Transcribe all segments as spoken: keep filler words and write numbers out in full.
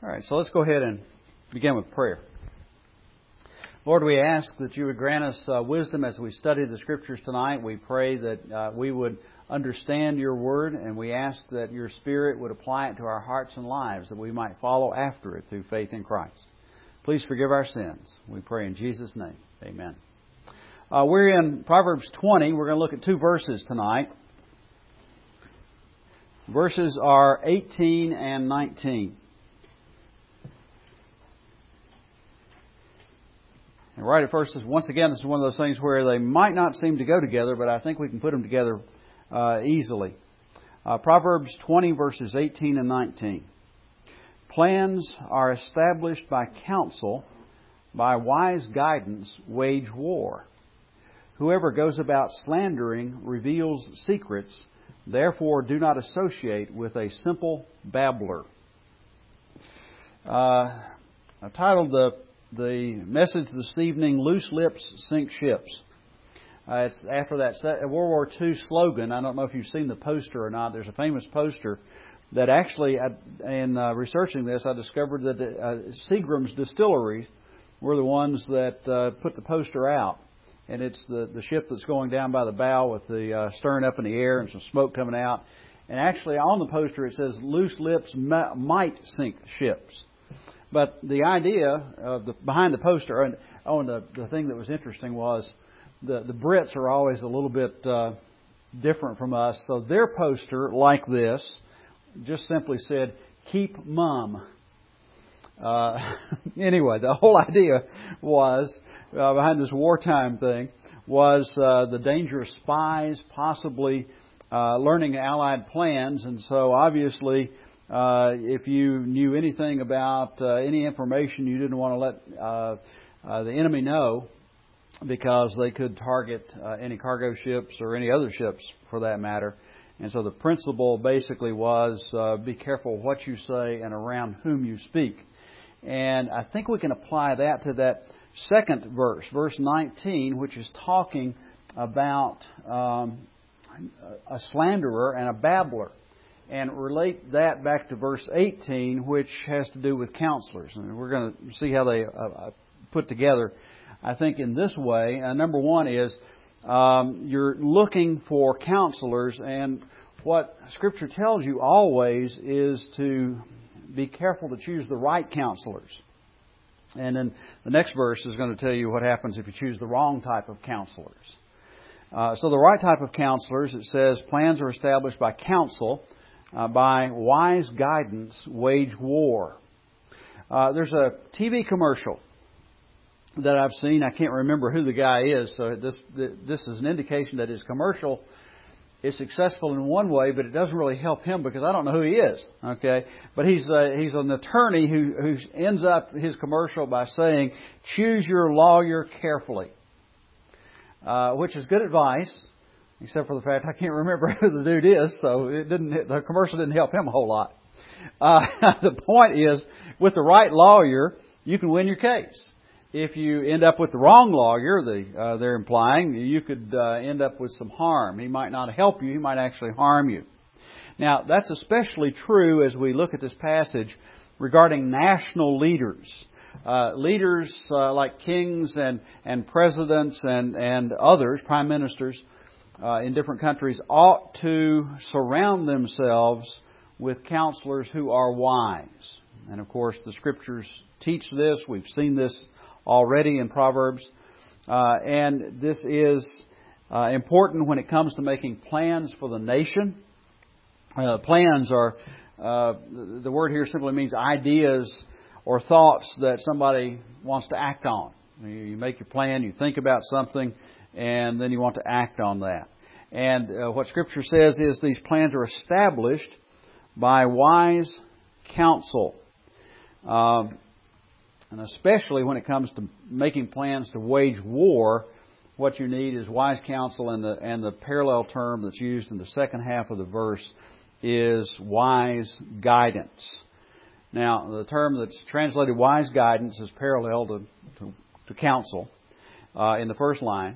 All right, so let's go ahead and begin with prayer. Lord, we ask that you would grant us uh, wisdom as we study the Scriptures tonight. We pray that uh, we would understand your Word, and we ask that your Spirit would apply it to our hearts and lives, that we might follow after it through faith in Christ. Please forgive our sins. We pray in Jesus' name. Amen. Uh, we're in Proverbs twenty. We're going to look at two verses tonight. Verses are eighteen and nineteen. And right at first, once again, this is one of those things where they might not seem to go together, but I think we can put them together uh, easily. Uh, Proverbs twenty, verses eighteen and nineteen. Plans are established by counsel, by wise guidance wage war. Whoever goes about slandering reveals secrets, therefore do not associate with a simple babbler. Uh, I've titled the The message this evening, Loose Lips Sink Ships. Uh, it's after that World War Two slogan. I don't know if you've seen the poster or not. There's a famous poster that actually, in uh, researching this, I discovered that uh, Seagram's Distillery were the ones that uh, put the poster out. And it's the, the ship that's going down by the bow with the uh, stern up in the air and some smoke coming out. And actually on the poster it says, loose lips ma- might sink ships. But the idea of the, behind the poster, and oh, and the, the thing that was interesting was the, the Brits are always a little bit uh, different from us. So their poster, like this, just simply said, keep mum. Uh, anyway, the whole idea was, uh, behind this wartime thing, was uh, the danger of spies possibly uh, learning Allied plans. And so obviously, Uh, if you knew anything about uh, any information, you didn't want to let uh, uh, the enemy know, because they could target uh, any cargo ships or any other ships for that matter. And so the principle basically was uh, be careful what you say and around whom you speak. And I think we can apply that to that second verse, verse nineteen, which is talking about um, a slanderer and a babbler. And relate that back to verse eighteen, which has to do with counselors. And we're going to see how they uh, put together, I think, in this way. Uh, number one is um, you're looking for counselors. And what Scripture tells you always is to be careful to choose the right counselors. And then the next verse is going to tell you what happens if you choose the wrong type of counselors. Uh, so the right type of counselors, it says, plans are established by counsel. Uh, by wise guidance, wage war. Uh, there's a T V commercial that I've seen. I can't remember who the guy is, so this this is an indication that his commercial is successful in one way, but it doesn't really help him because I don't know who he is. Okay, but he's uh, he's an attorney who who ends up his commercial by saying, "Choose your lawyer carefully," uh, which is good advice. Except for the fact I can't remember who the dude is, so it didn't. The commercial didn't help him a whole lot. Uh, the point is, with the right lawyer, you can win your case. If you end up with the wrong lawyer, the, uh, they're implying, you could uh, end up with some harm. He might not help you; he might actually harm you. Now, that's especially true as we look at this passage regarding national leaders. Uh, leaders uh, like kings and and presidents and and others, prime ministers. Uh, in different countries, ought to surround themselves with counselors who are wise. And of course, the Scriptures teach this. We've seen this already in Proverbs. Uh, and this is uh, important when it comes to making plans for the nation. Uh, plans are, uh, the word here simply means ideas or thoughts that somebody wants to act on. You make your plan, you think about something, and then you want to act on that. And uh, what Scripture says is these plans are established by wise counsel. Um, and especially when it comes to making plans to wage war, what you need is wise counsel, and the, and the parallel term that's used in the second half of the verse is wise guidance. Now, the term that's translated wise guidance is parallel to, to, to counsel uh, in the first line.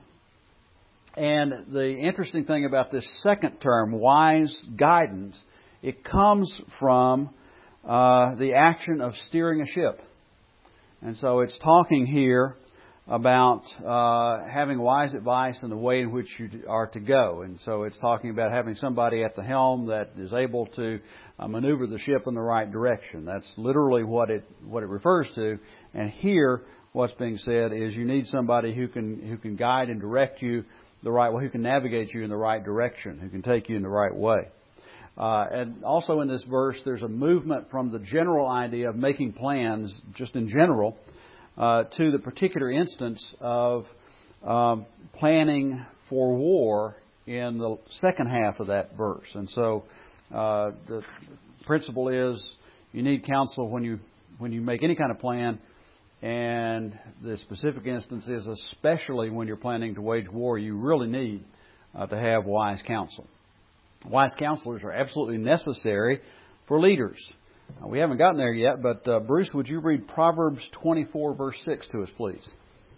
And the interesting thing about this second term, wise guidance, it comes from uh, the action of steering a ship. And so it's talking here about uh, having wise advice in the way in which you are to go. And so it's talking about having somebody at the helm that is able to uh, maneuver the ship in the right direction. That's literally what it what it refers to. And here, what's being said is you need somebody who can who can guide and direct you the right way, who can navigate you in the right direction, who can take you in the right way. Uh, and also in this verse, there's a movement from the general idea of making plans, just in general, uh, to the particular instance of um, planning for war in the second half of that verse. And so uh, the principle is you need counsel when you when you make any kind of plan. And the specific instance is especially when you're planning to wage war, you really need uh, to have wise counsel. Wise counselors are absolutely necessary for leaders. Uh, we haven't gotten there yet, but uh, Bruce, would you read Proverbs twenty-four, verse six to us, please?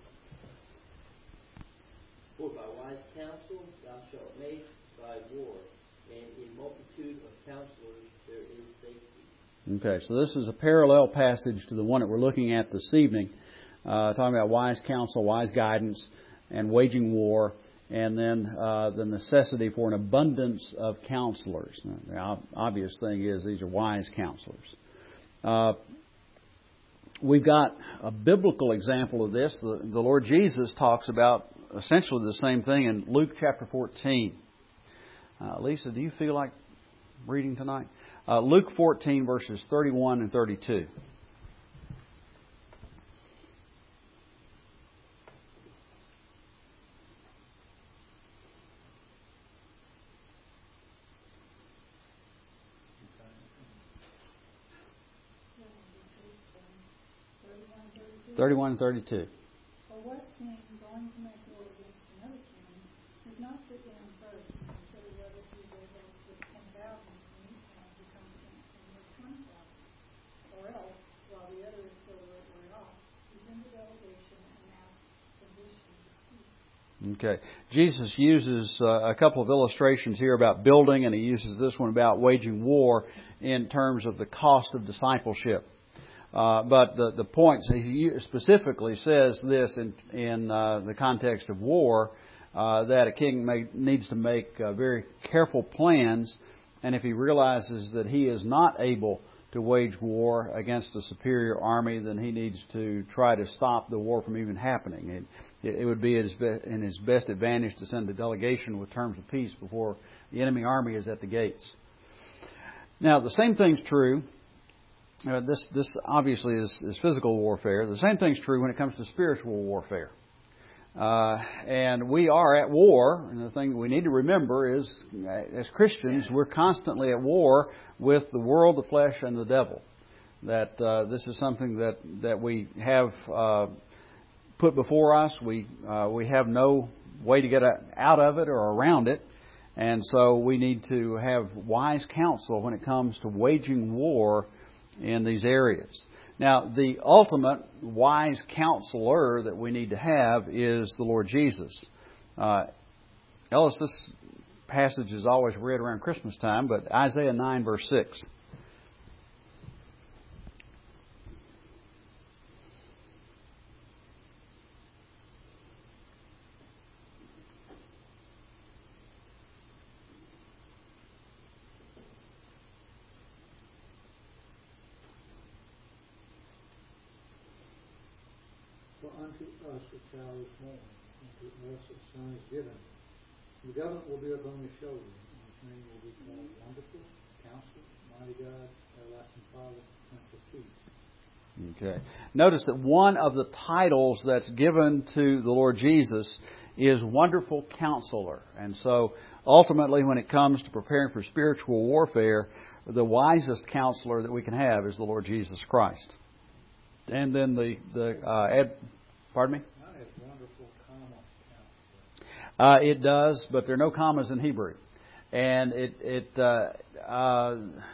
For by wise counsel thou shalt make thy war, and in multitude of counselors there is safety. Okay, so this is a parallel passage to the one that we're looking at this evening, uh, talking about wise counsel, wise guidance, and waging war, and then uh, the necessity for an abundance of counselors. The obvious thing is these are wise counselors. Uh, we've got a biblical example of this. The, the Lord Jesus talks about essentially the same thing in Luke chapter fourteen. Uh, Lisa, do you feel like reading tonight? Uh, Luke fourteen, verses thirty-one and thirty-two. thirty-one and thirty-two. For what king going to make war against another king does not sit down first and consider whether he is able with ten thousand to meet him who comes against him with twenty thousand? Or else, while the other is still a great way off, he sends a delegation and asks conditions of peace. Okay. Jesus uses uh, a couple of illustrations here about building, and he uses this one about waging war in terms of the cost of discipleship. Uh, but the, the point, he specifically says this in, in uh, the context of war, uh, that a king may, needs to make uh, very careful plans, and if he realizes that he is not able to wage war against a superior army, then he needs to try to stop the war from even happening. It, it would be in his, be, in his best advantage to send a delegation with terms of peace before the enemy army is at the gates. Now, the same thing's true. Uh, this this obviously is, is physical warfare. The same thing's true when it comes to spiritual warfare. Uh, and we are at war. And the thing we need to remember is, as Christians, we're constantly at war with the world, the flesh, and the devil. That uh, this is something that, that we have uh, put before us. We uh, we have no way to get out of it or around it. And so we need to have wise counsel when it comes to waging war in these areas. Now, the ultimate wise counselor that we need to have is the Lord Jesus. Uh, Ellis, this passage is always read around Christmas time, but Isaiah nine, verse six. For unto us a child is born, unto us a son is given. The government will be upon his shoulder, and his name will be called Wonderful, Counselor, Mighty God, Everlasting Father, Prince of Peace. Okay. Notice that one of the titles that's given to the Lord Jesus is Wonderful Counselor. And so, ultimately, when it comes to preparing for spiritual warfare, the wisest counselor that we can have is the Lord Jesus Christ. And then the the uh, ad, pardon me. Not as wonderful, comma, Uh, it does, but there are no commas in Hebrew, and it it uh, uh,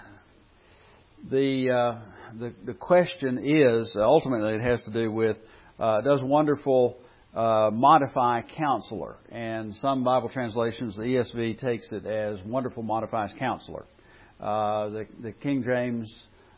the uh, the the question is ultimately it has to do with uh, does wonderful uh, modify counselor, and some Bible translations, the E S V takes it as wonderful modifies counselor. Uh, the the King James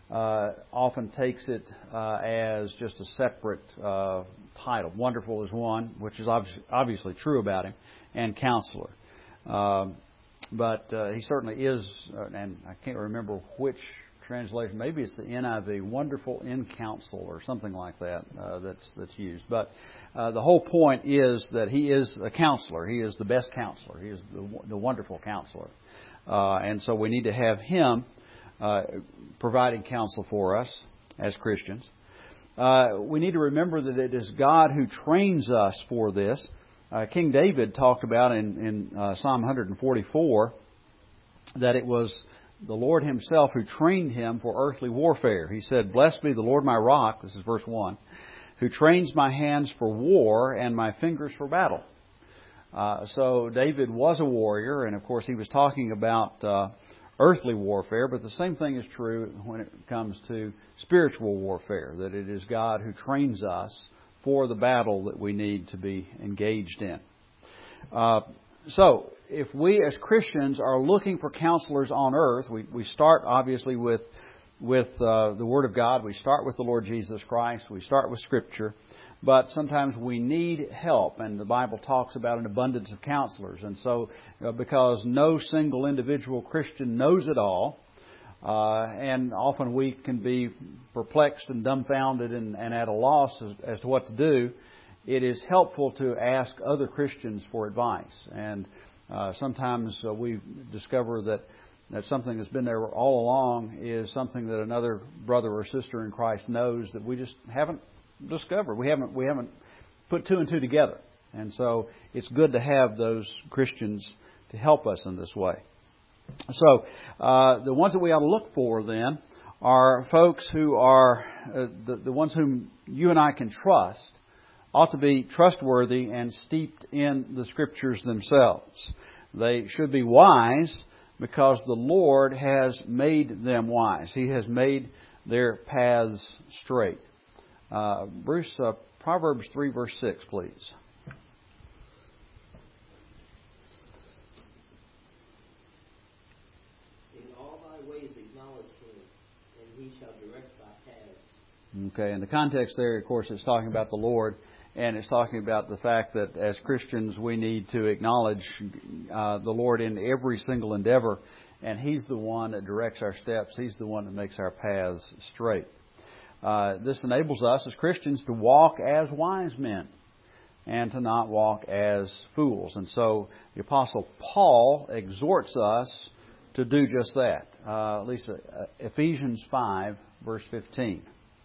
uh, often takes it uh, as just a separate uh, title. Wonderful is one, which is obviously, obviously true about him, and Counselor. Um, but uh, he certainly is, uh, and I can't remember which translation. Maybe it's the N I V, Wonderful in Counsel, or something like that. Uh, that's that's used. But uh, the whole point is that he is a counselor. He is the best counselor. He is the the wonderful counselor, uh, and so we need to have him uh, providing counsel for us as Christians. Uh, we need to remember that it is God who trains us for this. Uh, King David talked about in, in uh, Psalm one forty-four that it was the Lord Himself who trained him for earthly warfare. He said, "Blessed be the Lord my rock," this is verse one, "who trains my hands for war and my fingers for battle." Uh, so David was a warrior, and of course he was talking about uh, earthly warfare, but the same thing is true when it comes to spiritual warfare, that it is God who trains us for the battle that we need to be engaged in. Uh, so, if we as Christians are looking for counselors on earth, we, we start obviously with with uh, the Word of God. We start with the Lord Jesus Christ. We start with Scripture. But sometimes we need help, and the Bible talks about an abundance of counselors. And so, uh, because no single individual Christian knows it all, uh, and often we can be perplexed and dumbfounded and, and at a loss as, as to what to do, it is helpful to ask other Christians for advice. And uh, sometimes uh, we discover that, that something that's been there all along is something that another brother or sister in Christ knows that we just haven't discovered. We haven't we haven't put two and two together. And so it's good to have those Christians to help us in this way. So uh, the ones that we ought to look for then are folks who are uh, the, the ones whom you and I can trust, ought to be trustworthy and steeped in the Scriptures themselves. They should be wise because the Lord has made them wise. He has made their paths straight. Uh, Bruce, uh, Proverbs three, verse six, please. In all thy ways acknowledge him, and he shall direct thy paths. Okay, and the context there, of course, is talking about the Lord, and it's talking about the fact that as Christians we need to acknowledge uh, the Lord in every single endeavor, and He's the one that directs our steps. He's the one that makes our paths straight. Uh, this enables us as Christians to walk as wise men and to not walk as fools. And so the Apostle Paul exhorts us to do just that. Uh, at least uh, Ephesians five, verse fifteen.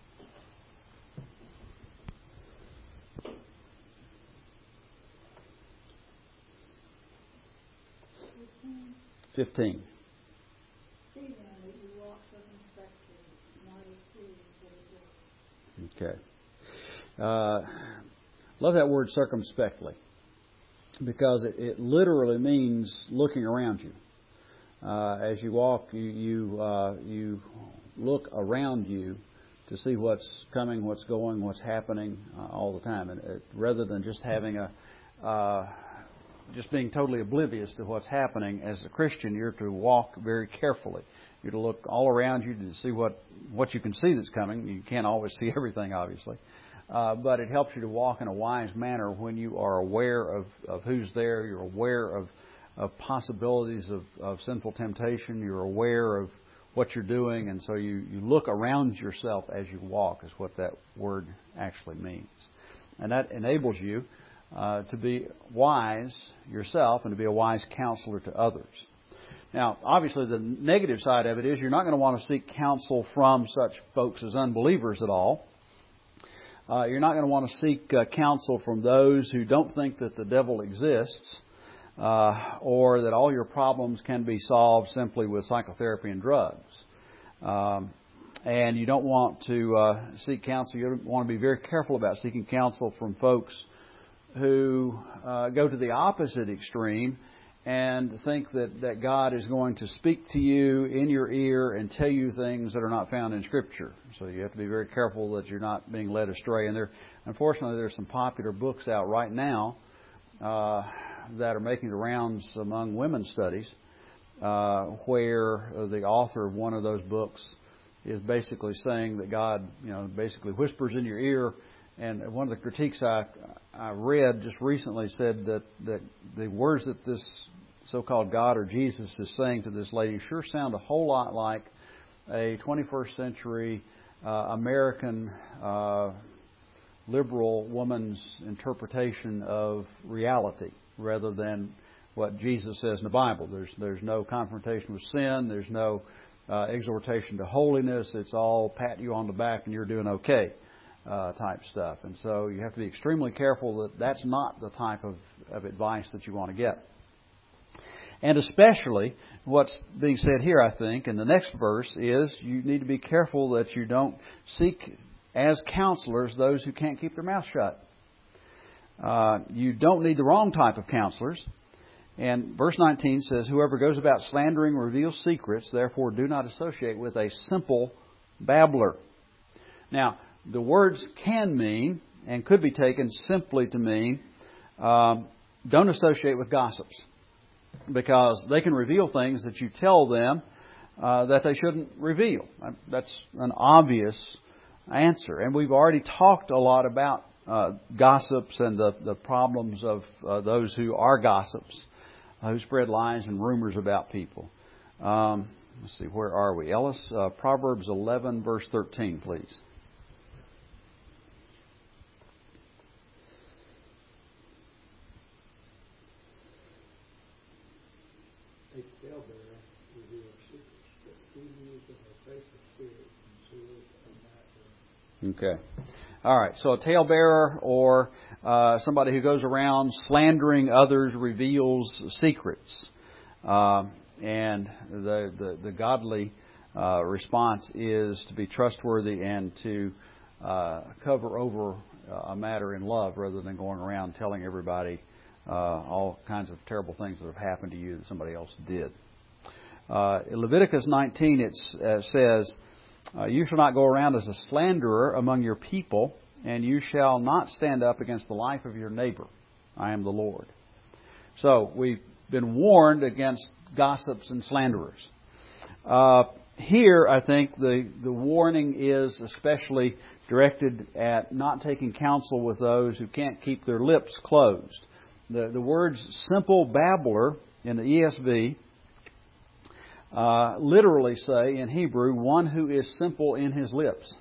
Fifteen. Okay. Uh, love that word circumspectly, because it, it literally means looking around you. Uh, as you walk, you you, uh, you look around you to see what's coming, what's going, what's happening uh, all the time, and it, rather than just having a uh, just being totally oblivious to what's happening. As a Christian, you're to walk very carefully. You're to look all around you to see what, what you can see that's coming. You can't always see everything, obviously. Uh, but it helps you to walk in a wise manner when you are aware of, of who's there. You're aware of, of possibilities of, of sinful temptation. You're aware of what you're doing. And so you, you look around yourself as you walk is what that word actually means. And that enables you uh, to be wise yourself and to be a wise counselor to others. Now, obviously, the negative side of it is you're not going to want to seek counsel from such folks as unbelievers at all. Uh, you're not going to want to seek uh, counsel from those who don't think that the devil exists uh, or that all your problems can be solved simply with psychotherapy and drugs. Um, and you don't want to uh, seek counsel. You want to be very careful about seeking counsel from folks who uh, go to the opposite extreme and think that, that God is going to speak to you in your ear and tell you things that are not found in Scripture. So you have to be very careful that you're not being led astray. And there, unfortunately, there's some popular books out right now uh, that are making the rounds among women's studies, uh, where the author of one of those books is basically saying that God, you know, basically whispers in your ear. And one of the critiques I I read just recently said that, that the words that this so-called God or Jesus is saying to this lady sure sound a whole lot like a twenty-first century uh, American uh, liberal woman's interpretation of reality rather than what Jesus says in the Bible. There's there's no confrontation with sin. There's no uh, exhortation to holiness. It's all pat you on the back and you're doing okay uh, type stuff. And so you have to be extremely careful that that's not the type of, of advice that you want to get. And especially what's being said here, I think, in the next verse is you need to be careful that you don't seek as counselors those who can't keep their mouth shut. Uh, you don't need the wrong type of counselors. And verse nineteen says, whoever goes about slandering reveals secrets, therefore do not associate with a simple babbler. Now, the words can mean, and could be taken simply to mean, um, don't associate with gossips. Because they can reveal things that you tell them uh, that they shouldn't reveal. That's an obvious answer. And we've already talked a lot about uh, gossips and the, the problems of uh, those who are gossips, uh, who spread lies and rumors about people. Um, let's see, where are we? Ellis, uh, Proverbs eleven, verse thirteen, please. A talebearer reveals secrets, but he who is of a faithful spirit conceals a matter. Okay. All right. So a talebearer or uh, somebody who goes around slandering others reveals secrets. Uh, and the, the, the godly uh, response is to be trustworthy and to uh, cover over a matter in love rather than going around telling everybody uh, all kinds of terrible things that have happened to you that somebody else did. Uh, in Leviticus nineteen, it uh, says, Uh, you shall not go around as a slanderer among your people, and you shall not stand up against the life of your neighbor. I am the Lord. So we've been warned against gossips and slanderers. Uh, here, I think the, the warning is especially directed at not taking counsel with those who can't keep their lips closed. The, the words simple babbler in the E S V Uh, literally say in Hebrew, one who is simple in his lips.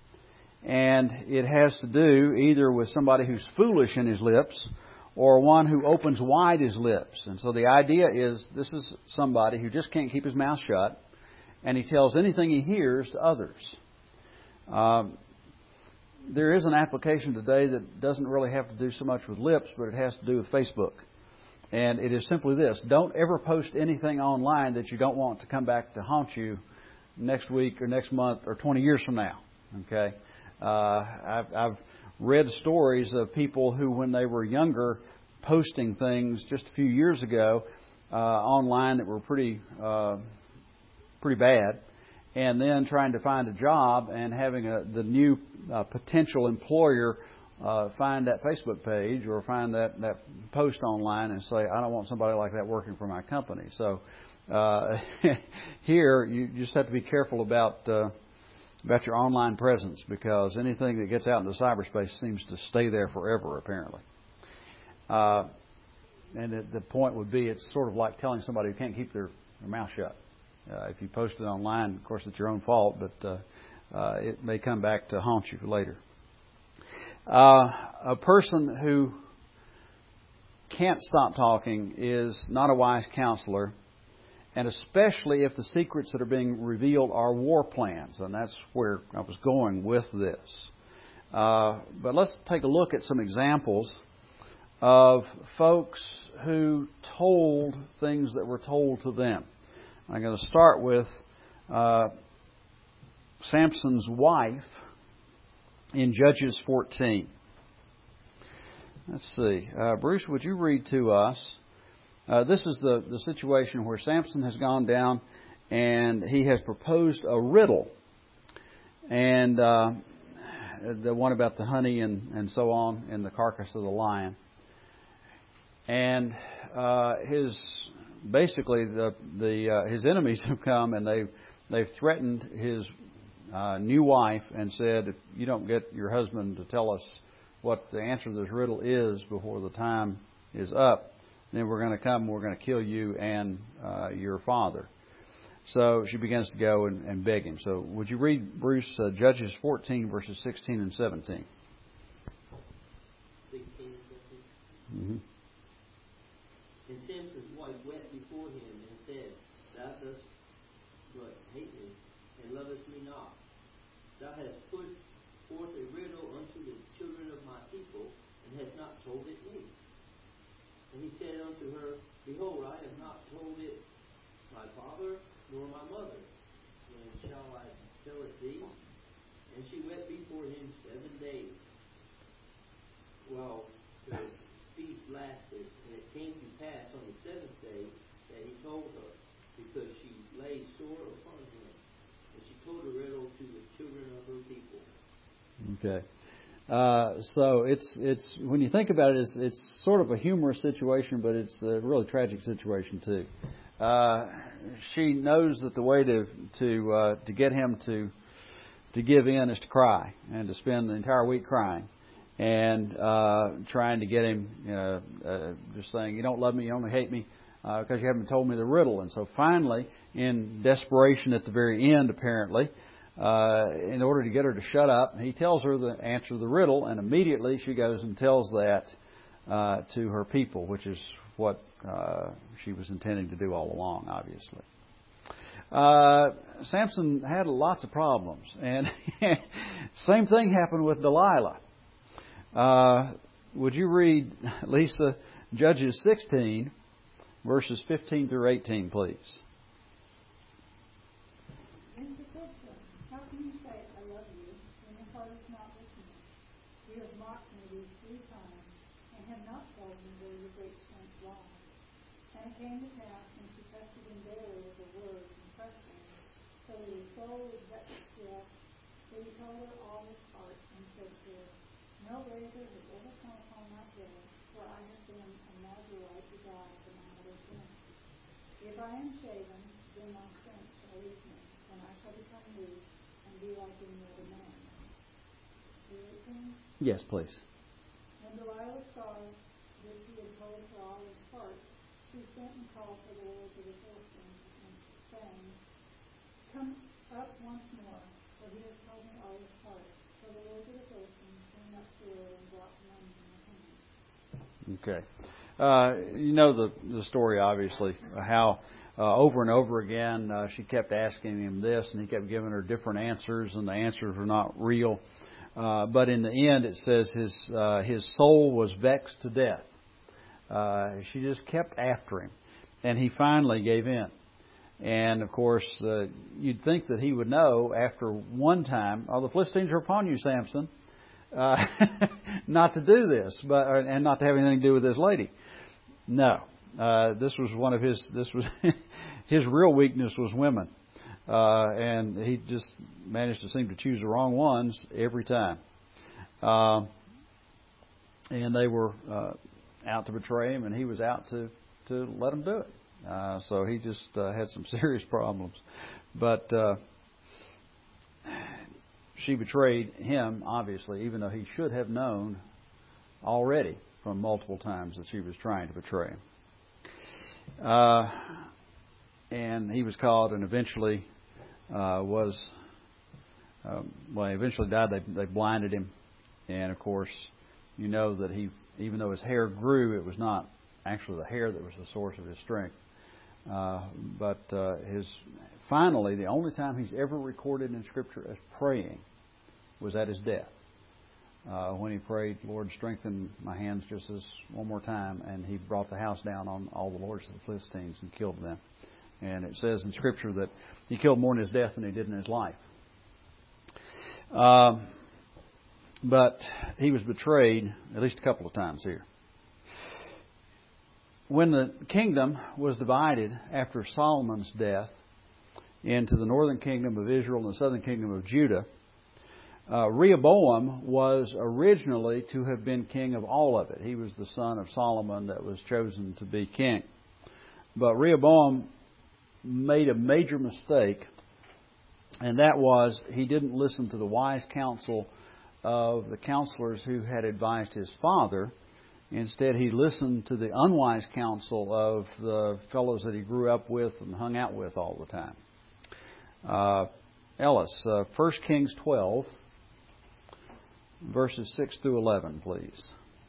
And it has to do either with somebody who's foolish in his lips or one who opens wide his lips. And so the idea is this is somebody who just can't keep his mouth shut and he tells anything he hears to others. Um, there is an application today that doesn't really have to do so much with lips, but it has to do with Facebook. And it is simply this. Don't ever post anything online that you don't want to come back to haunt you next week or next month or twenty years from now. Okay? Uh, I've, I've read stories of people who, when they were younger, posting things just a few years ago uh, online that were pretty, uh, pretty bad, and then trying to find a job and having a, the new uh, potential employer Uh, find that Facebook page or find that, that post online and say, I don't want somebody like that working for my company. So uh, here you just have to be careful about uh, about your online presence because anything that gets out into cyberspace seems to stay there forever, apparently. Uh, and it, the point would be it's sort of like telling somebody who can't keep their, their mouth shut. Uh, if you post it online, of course, it's your own fault, but uh, uh, it may come back to haunt you later. Uh, a person who can't stop talking is not a wise counselor, and especially if the secrets that are being revealed are war plans, and that's where I was going with this. Uh, but let's take a look at some examples of folks who told things that were told to them. I'm going to start with uh, Samson's wife in Judges fourteen. Let's see. Uh, Bruce, would you read to us? Uh, this is the, the situation where Samson has gone down and he has proposed a riddle. And uh, the one about the honey and, and so on in the carcass of the lion. And uh, his basically the the uh, his enemies have come and they've they've threatened his uh, new wife and said, if you don't get your husband to tell us what the answer to this riddle is before the time is up, then we're going to come and we're going to kill you and uh, your father. So she begins to go and, and beg him. So would you read, Bruce, uh, Judges fourteen, verses sixteen and seventeen? sixteen and seventeen. Mm-hmm. And Samson's wife wept before him and said, Thou dost but hate me, and lovest me not. Thou hast put forth a riddle unto the children of my people, and hast not told it me. And he said unto her, Behold, I have not told it my father nor my mother. And shall I tell it thee? And she wept before him seven days. Well, the feast lasted, and it came to pass on the seventh day that he told her, because she lay sore upon him. And she told the riddle to the children of her people. Okay. Uh, so it's it's when you think about it, it's, it's sort of a humorous situation, but it's a really tragic situation too. Uh, she knows that the way to to uh, to get him to to give in is to cry and to spend the entire week crying and uh, trying to get him, you know, uh, just saying, you don't love me, you only hate me uh, because you haven't told me the riddle. And so finally, in desperation at the very end, apparently, uh, in order to get her to shut up, he tells her the answer to the riddle, and immediately she goes and tells that uh, to her people, which is what uh, she was intending to do all along, obviously. Uh, Samson had lots of problems, and same thing happened with Delilah. Uh, would you read, Lisa, Judges sixteen, verses fifteen through eighteen, please? Then she said to him, How can you say, I love you, when your heart is not with me? You have mocked me these three times, and have not told me where your great strength lies. And it came to pass, when she tested him daily with her words and pressed him, so that his soul was vexed to death, that he told her all his heart, and said to her, No razor has ever come upon my head, for I have been a Nazarite to God from my mother's womb. If I am shaven, then my strength shall leave me, and I shall become weak, and be like any other man. eighteen. Yes, please. When Delilah saw that he had told her all his heart, she sent and called for the lords of the Philistines, and saying, Come up once more, for he has told me all his heart. So the lords of the Philistines came up to her and brought money in their hand. Okay. Uh, you know the the story, obviously, how uh, over and over again uh, she kept asking him this, and he kept giving her different answers, and the answers were not real. Uh, but in the end, it says his uh, his soul was vexed to death. Uh, she just kept after him, and he finally gave in. And of course, uh, you'd think that he would know after one time, "Oh, the Philistines are upon you, Samson," uh, not to do this, but and not to have anything to do with this lady. No, uh, this was one of his. This was his real weakness was women. Uh, and he just managed to seem to choose the wrong ones every time. Uh, and they were uh, out to betray him, and he was out to, to let them do it. Uh, so he just uh, had some serious problems. But uh, she betrayed him, obviously, even though he should have known already from multiple times that she was trying to betray him. Uh, and he was caught and eventually uh, was, um, well, he eventually died. They, they blinded him. And, of course, you know that he, even though his hair grew, it was not actually the hair that was the source of his strength. Uh, but uh, his finally, the only time he's ever recorded in Scripture as praying was at his death. Uh, when he prayed, Lord, strengthen my hands just this one more time, and he brought the house down on all the lords of the Philistines and killed them. And it says in Scripture that he killed more in his death than he did in his life. Um, but he was betrayed at least a couple of times here. When the kingdom was divided after Solomon's death into the northern kingdom of Israel and the southern kingdom of Judah, Uh, Rehoboam was originally to have been king of all of it. He was the son of Solomon that was chosen to be king. But Rehoboam made a major mistake And that was, he didn't listen to the wise counsel of the counselors who had advised his father. Instead, he listened to the unwise counsel of the fellows that he grew up with and hung out with all the time. Uh, Ellis, uh, First Kings twelve, verses six through eleven, please.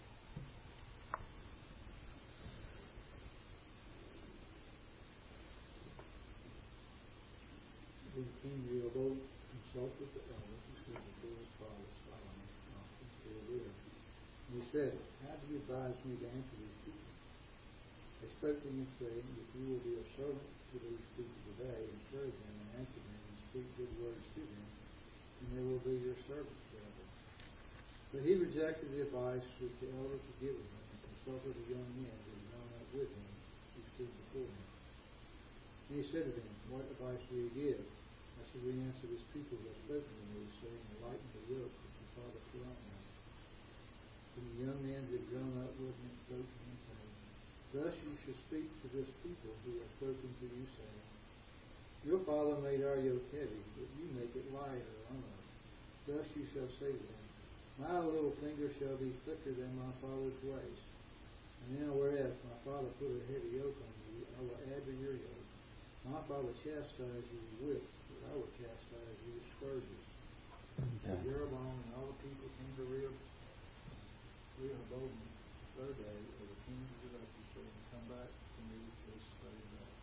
The king Rehoboam consulted the elders who stood before his father Solomon, and still live. And he said, how do you advise me to answer these people? They spoke to him, saying, if you will be a servant to these people today, and serve them, and answer them, and speak good words to them, then they will be your servants forever. But he rejected the advice which the elders had given him, and consulted the young men who had grown up with him, who stood before him. And he said to them, what advice do you give? How should we answer these people who have spoken to me, saying, lighten the yoke which your father put on them? And the young men who had grown up with him spoke to him, saying, thus you should speak to this people who have spoken to you, saying, your father made our yoke heavy, but you make it lighter on us. Thus you shall say to them, my little finger shall be thicker than my father's waist. And then whereas my father put a heavy yoke on you, I will add to your yoke. My father chastised you with whips, but I will chastise you with scourges. Okay. So Jeroboam and all the people came to Rehoboam the third day of the king's election, saying, come back to me this third day.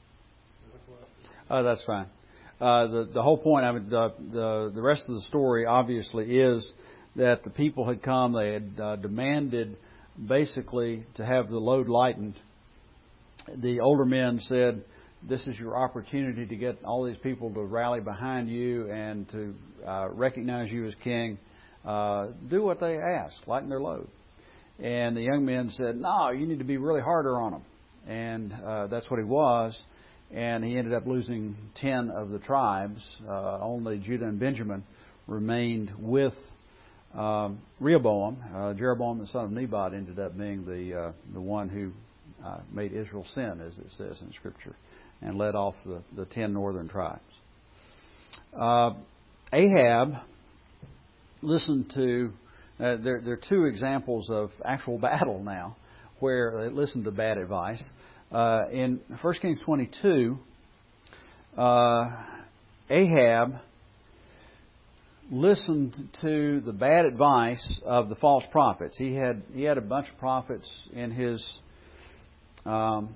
Oh, that's fine. Uh, the the whole point of it, the, the the rest of the story obviously is that the people had come. They had uh, demanded basically to have the load lightened. The older men said, "This is your opportunity to get all these people to rally behind you and to uh, recognize you as king. Uh, do what they ask, lighten their load." And the young men said, "No, you need to be really harder on them." And uh, that's what he was. And he ended up losing ten of the tribes. Uh, only Judah and Benjamin remained with um, Rehoboam. Uh, Jeroboam, the son of Nebat, ended up being the uh, the one who uh, made Israel sin, as it says in Scripture, and led off the, the ten northern tribes. Uh, Ahab listened to, uh, there, there are two examples of actual battle now where they listened to bad advice. Uh, in First Kings twenty-two, uh, Ahab listened to the bad advice of the false prophets. He had he had a bunch of prophets in his um,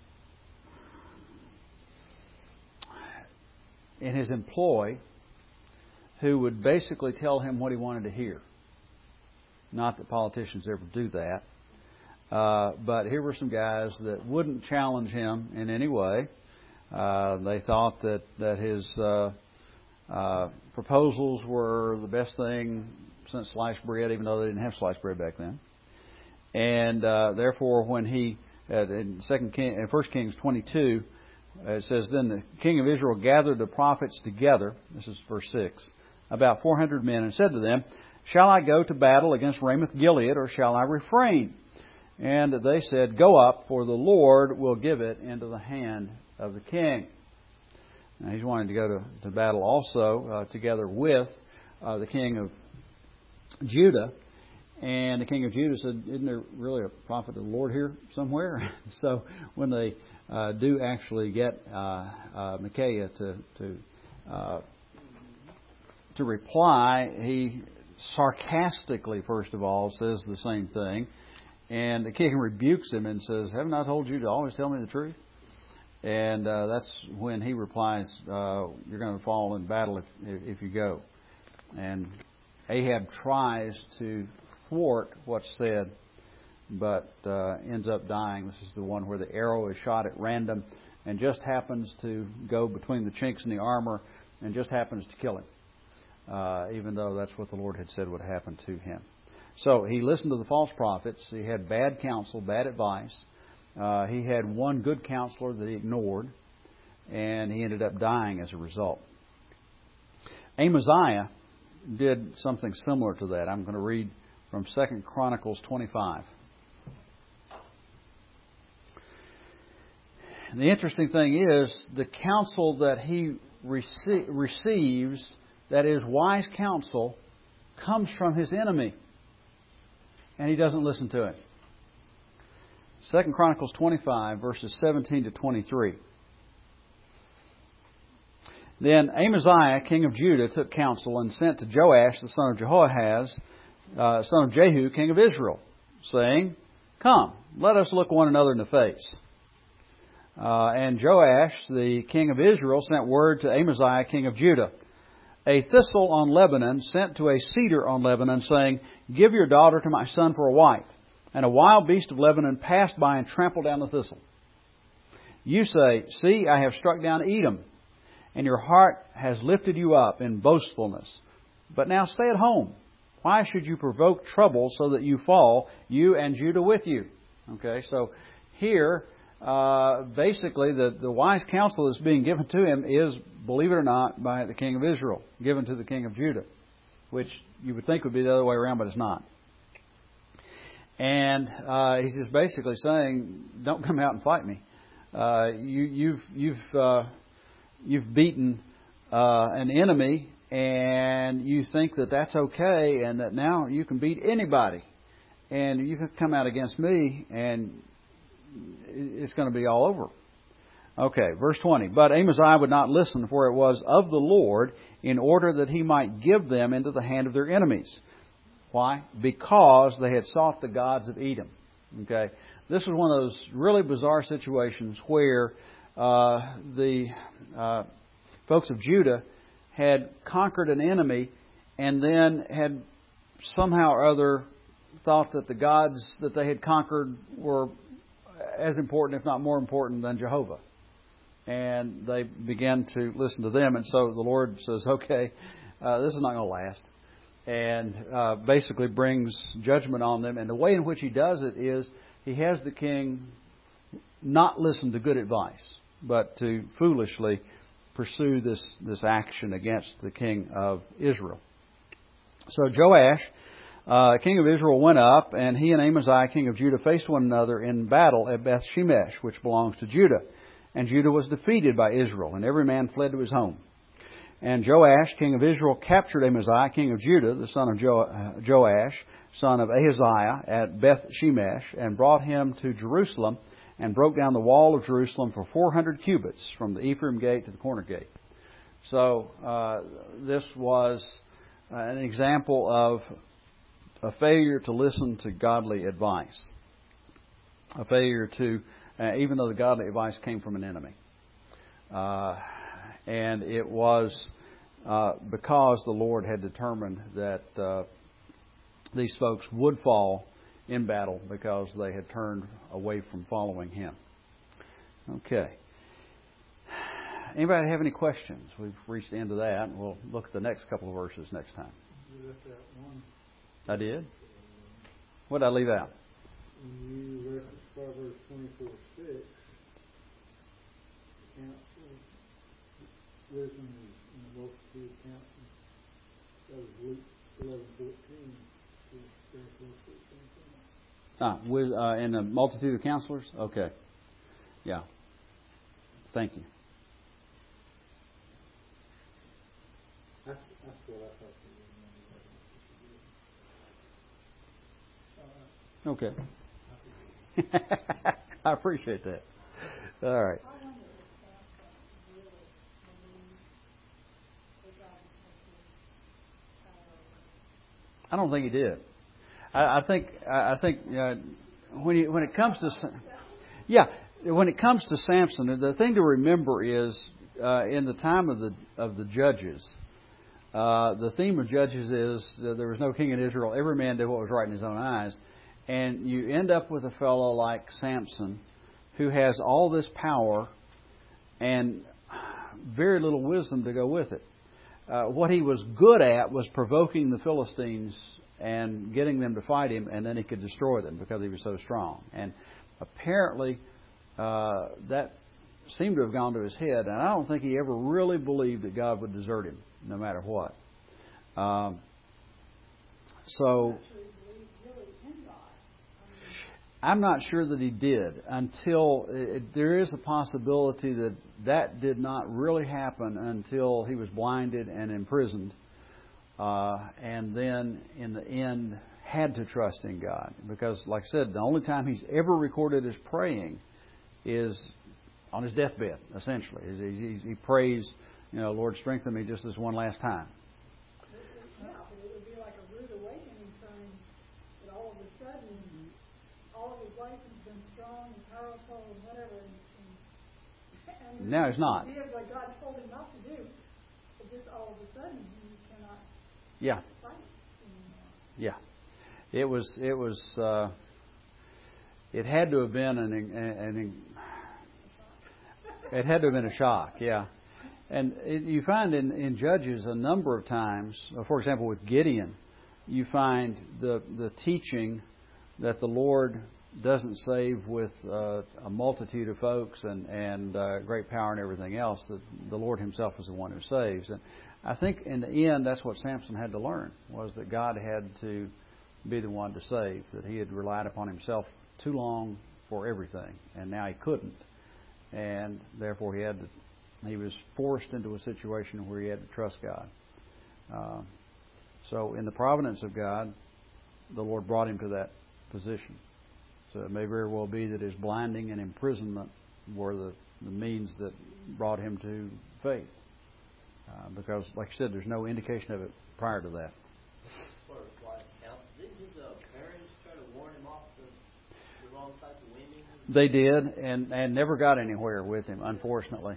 in his employ who would basically tell him what he wanted to hear. Not that politicians ever do that. Uh, but here were some guys that wouldn't challenge him in any way. Uh, they thought that, that his uh, uh, proposals were the best thing since sliced bread, even though they didn't have sliced bread back then. And uh, therefore, when he, uh, in Second King, in First Kings twenty-two, uh, it says, then the king of Israel gathered the prophets together, this is verse six, about four hundred men, and said to them, shall I go to battle against Ramoth Gilead, or shall I refrain? And they said, go up, for the Lord will give it into the hand of the king. Now, he's wanting to go to, to battle also uh, together with uh, the king of Judah. And the king of Judah said, isn't there really a prophet of the Lord here somewhere? So when they uh, do actually get uh, uh, Micaiah to to, uh, to reply, he sarcastically, first of all, says the same thing. And the king rebukes him and says, haven't I told you to always tell me the truth? And uh, that's when he replies, uh, you're going to fall in battle if, if you go. And Ahab tries to thwart what's said, but uh, ends up dying. This is the one where the arrow is shot at random and just happens to go between the chinks in the armor and just happens to kill him, uh, even though that's what the Lord had said would happen to him. So he listened to the false prophets. He had bad counsel, bad advice. Uh, he had one good counselor that he ignored, and he ended up dying as a result. Amaziah did something similar to that. I'm going to read from Second Chronicles twenty-five. And the interesting thing is, the counsel that he rece- receives, that is, wise counsel, comes from his enemy. And he doesn't listen to it. Second Chronicles twenty-five, verses seventeen to twenty-three. Then Amaziah, king of Judah, took counsel and sent to Joash, the son of Jehoahaz, uh, son of Jehu, king of Israel, saying, "Come, let us look one another in the face." Uh, and Joash, the king of Israel, sent word to Amaziah, king of Judah, "A thistle on Lebanon sent to a cedar on Lebanon, saying, 'Give your daughter to my son for a wife.' And a wild beast of Lebanon passed by and trampled down the thistle. You say, 'See, I have struck down Edom, and your heart has lifted you up in boastfulness. But now stay at home. Why should you provoke trouble so that you fall, you and Judah with you?'" Okay, so here, uh, basically, the, the wise counsel that's being given to him is, believe it or not, by the king of Israel, given to the king of Judah, which you would think would be the other way around, but it's not. And uh, he's just basically saying, "Don't come out and fight me. Uh, you, you've you've uh, you've beaten uh, an enemy, and you think that that's okay, and that now you can beat anybody, and you can come out against me, and it's going to be all over." Okay, verse twenty. "But Amaziah would not listen, for it was of the Lord, in order that he might give them into the hand of their enemies." Why? Because they had sought the gods of Edom. Okay, this was one of those really bizarre situations where uh, the uh, folks of Judah had conquered an enemy and then had somehow or other thought that the gods that they had conquered were as important, if not more important, than Jehovah. And they began to listen to them. And so the Lord says, "Okay, uh, this is not going to last." And uh, basically brings judgment on them. And the way in which he does it is he has the king not listen to good advice, but to foolishly pursue this, this action against the king of Israel. So Joash, uh, king of Israel, went up, and he and Amaziah, king of Judah, faced one another in battle at Beth Shemesh, which belongs to Judah. And Judah was defeated by Israel, and every man fled to his home. And Joash, king of Israel, captured Amaziah, king of Judah, the son of jo- Joash, son of Ahaziah, at Beth Shemesh, and brought him to Jerusalem, and broke down the wall of Jerusalem for four hundred cubits, from the Ephraim gate to the corner gate. So uh, this was an example of a failure to listen to godly advice. A failure to, uh, even though the godly advice came from an enemy. Uh, and it was uh, because the Lord had determined that uh, these folks would fall in battle because they had turned away from following Him. Okay. Anybody have any questions? We've reached the end of that, and we'll look at the next couple of verses next time. You left out one. I did? What did I leave out? You referenced Proverbs twenty-four six. Counsel, wisdom is in the multitude of counsel. That was Luke eleven fourteen. Very close to the same thing. Ah, with, uh, in a multitude of counselors? Okay. Yeah. Thank you. That's, that's what I thought you were. Okay. I appreciate that. All right. I don't think he did. I, I think I think uh, when you, when it comes to yeah when it comes to Samson, the thing to remember is uh, in the time of the of the judges, uh, the theme of Judges is that there was no king in Israel. Every man did what was right in his own eyes, and you end up with a fellow like Samson, who has all this power and very little wisdom to go with it. Uh, what he was good at was provoking the Philistines and getting them to fight him, and then he could destroy them because he was so strong. And apparently uh, that seemed to have gone to his head, and I don't think he ever really believed that God would desert him, no matter what. Um, so, I'm not sure that he did until it, there is a possibility that that did not really happen until he was blinded and imprisoned, uh, and then in the end had to trust in God. Because, like I said, the only time he's ever recorded as praying is on his deathbed, essentially. He, he, he prays, you know, Lord, strengthen me just this one last time. Yeah, but it would be like a rude awakening saying that all of a sudden, all of his life has been strong and powerful and whatever, and, and now he's not. He did what God told him not to do, but just all of a sudden he cannot yeah. fight anymore. Yeah, it was. It was. Uh, it had to have been an. an, an it had to have been a shock. Yeah. And it, you find in, in Judges a number of times, for example, with Gideon, you find the the teaching that the Lord doesn't save with uh, a multitude of folks and and uh, great power and everything else. That the Lord Himself is the one who saves. And I think in the end, that's what Samson had to learn, was that God had to be the one to save. That he had relied upon himself too long for everything, and now he couldn't, and therefore he had to. He was forced into a situation where he had to trust God. Uh, so in the providence of God, the Lord brought him to that position. So it may very well be that his blinding and imprisonment were the, the means that brought him to faith. Uh, because, like I said, there's no indication of it prior to that. As far as wise counsel, didn't his uh, parents try to warn him off the, the wrong type of winding? They did, and, and never got anywhere with him, unfortunately.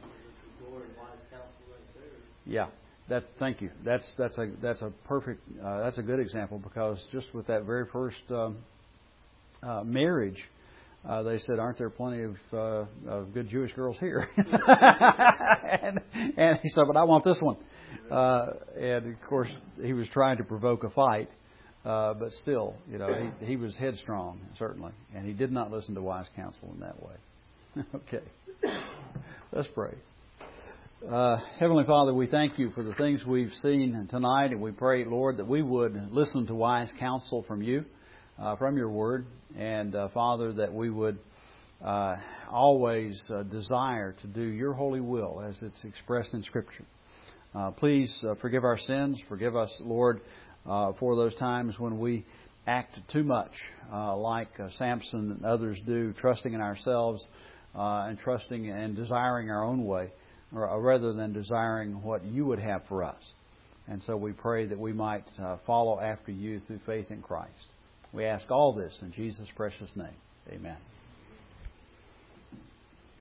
Yeah, that's thank you. That's that's a that's a perfect uh, that's a good example, because just with that very first um, uh, marriage, uh, they said, "Aren't there plenty of, uh, of good Jewish girls here?" and, and he said, "But I want this one." Uh, and of course, he was trying to provoke a fight, uh, but still, you know, he, he was headstrong, certainly, and he did not listen to wise counsel in that way. Okay, let's pray. Uh, Heavenly Father, we thank you for the things we've seen tonight, and we pray, Lord, that we would listen to wise counsel from you, uh, from your word, and uh, Father, that we would uh, always uh, desire to do your holy will as it's expressed in Scripture. Uh, please uh, forgive our sins. Forgive us, Lord, uh, for those times when we act too much, uh, like uh, Samson and others do, trusting in ourselves uh, and trusting and desiring our own way, or rather than desiring what you would have for us. And so we pray that we might uh, follow after you through faith in Christ. We ask all this in Jesus' precious name. Amen.